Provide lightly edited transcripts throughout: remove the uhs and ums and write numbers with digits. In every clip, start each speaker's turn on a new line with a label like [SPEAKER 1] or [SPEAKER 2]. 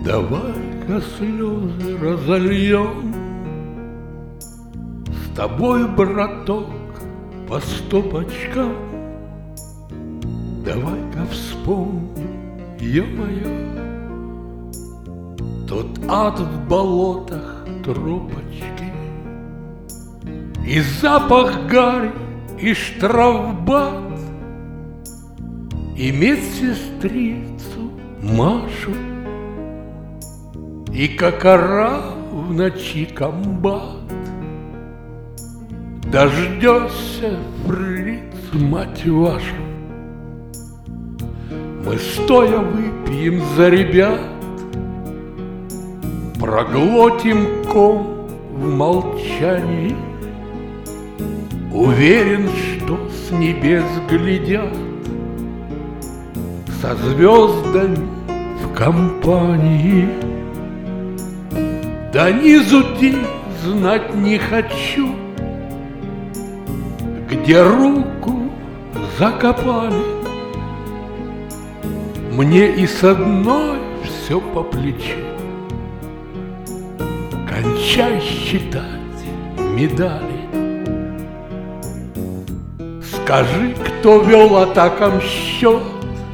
[SPEAKER 1] Давай-ка слезы разольем с тобой, браток, по стопочкам. Давай-ка вспомним, ё-моё, тот ад в болотах тропочки, и запах гари, и штрафбат, и медсестрицу Машу, и какара в ночи комбат. Дождешься, фриц, мать вашу, мы стоя выпьем за ребят, проглотим ком в молчании. Уверен, что с небес глядят со звездами в компании. Да низу ти знать не хочу, где руку закопали. Мне и с одной все по плечу. Кончай считать медали. Скажи, кто вел атакам счет,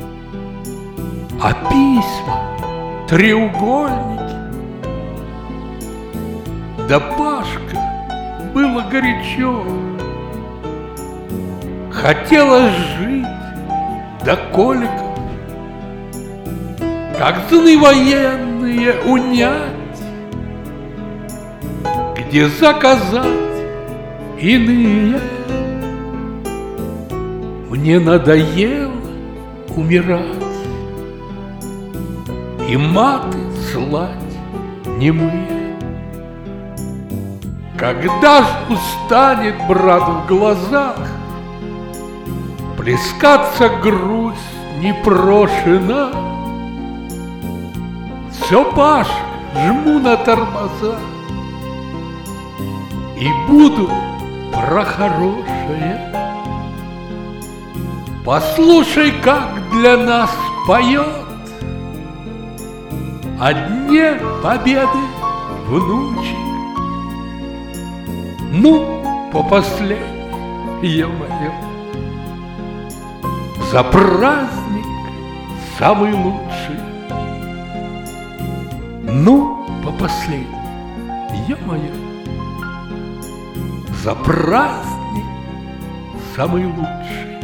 [SPEAKER 1] а письма, треугольники. Да, Пашка, было горячо, хотелось жить до коликов, как сны военные унять, где заказать иные. Мне надоело умирать и маты слать немые. Когда ж устанет, брат, в глазах плескаться грусть непрошена? Все, Паш, жму на тормоза и буду про хорошее. Послушай, как для нас поет о дне победы внучек. Ну, по последней, ё-моё, за праздник самый лучший. Ну, по последней, ё-моё, за праздник самый лучший.